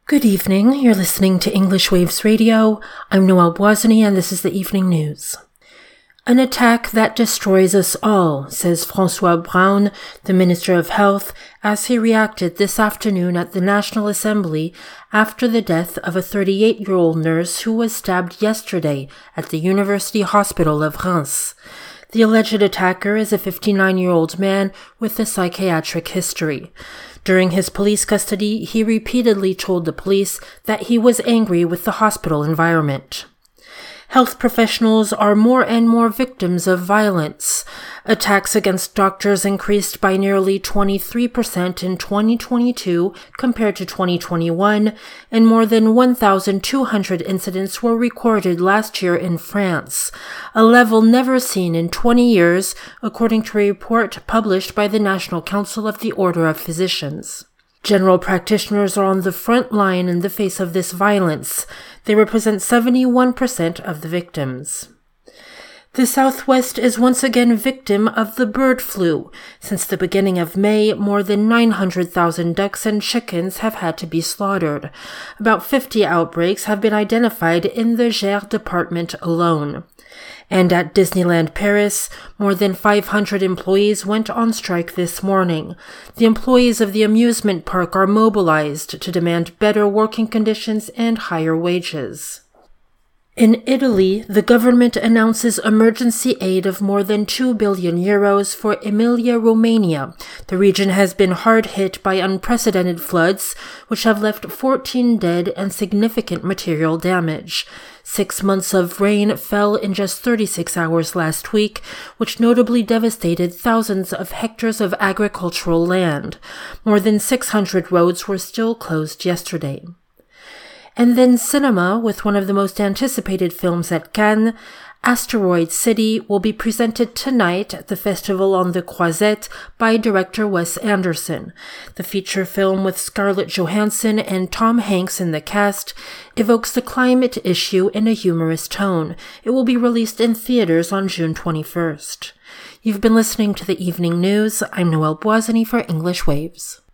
Good evening. You're listening to English Waves Radio. I'm Noelle Boisany, and this is the evening news. An attack that destroys us all, says François Braun, the Minister of Health, as he reacted this afternoon at the National Assembly after the death of a 38-year-old nurse who was stabbed yesterday at the University Hospital of Reims. The alleged attacker is a 59-year-old man with a psychiatric history. During his police custody, he repeatedly told the police that he was angry with the hospital environment. Health professionals are more and more victims of violence. Attacks against doctors increased by nearly 23% in 2022 compared to 2021, and more than 1,200 incidents were recorded last year in France, a level never seen in 20 years, according to a report published by the National Council of the Order of Physicians. General practitioners are on the front line in the face of this violence. They represent 71% of the victims. The Southwest is once again victim of the bird flu. Since the beginning of May, more than 900,000 ducks and chickens have had to be slaughtered. About 50 outbreaks have been identified in the Gers department alone. And at Disneyland Paris, more than 500 employees went on strike this morning. The employees of the amusement park are mobilized to demand better working conditions and higher wages. In Italy, the government announces emergency aid of more than 2 billion euros for Emilia-Romagna. The region has been hard hit by unprecedented floods, which have left 14 dead and significant material damage. 6 months of rain fell in just 36 hours last week, which notably devastated thousands of hectares of agricultural land. More than 600 roads were still closed yesterday. And then cinema, with one of the most anticipated films at Cannes, Asteroid City, will be presented tonight at the festival on the Croisette by director Wes Anderson. The feature film with Scarlett Johansson and Tom Hanks in the cast evokes the climate issue in a humorous tone. It will be released in theaters on June 21st. You've been listening to the evening news. I'm Noelle Boisany for English Waves.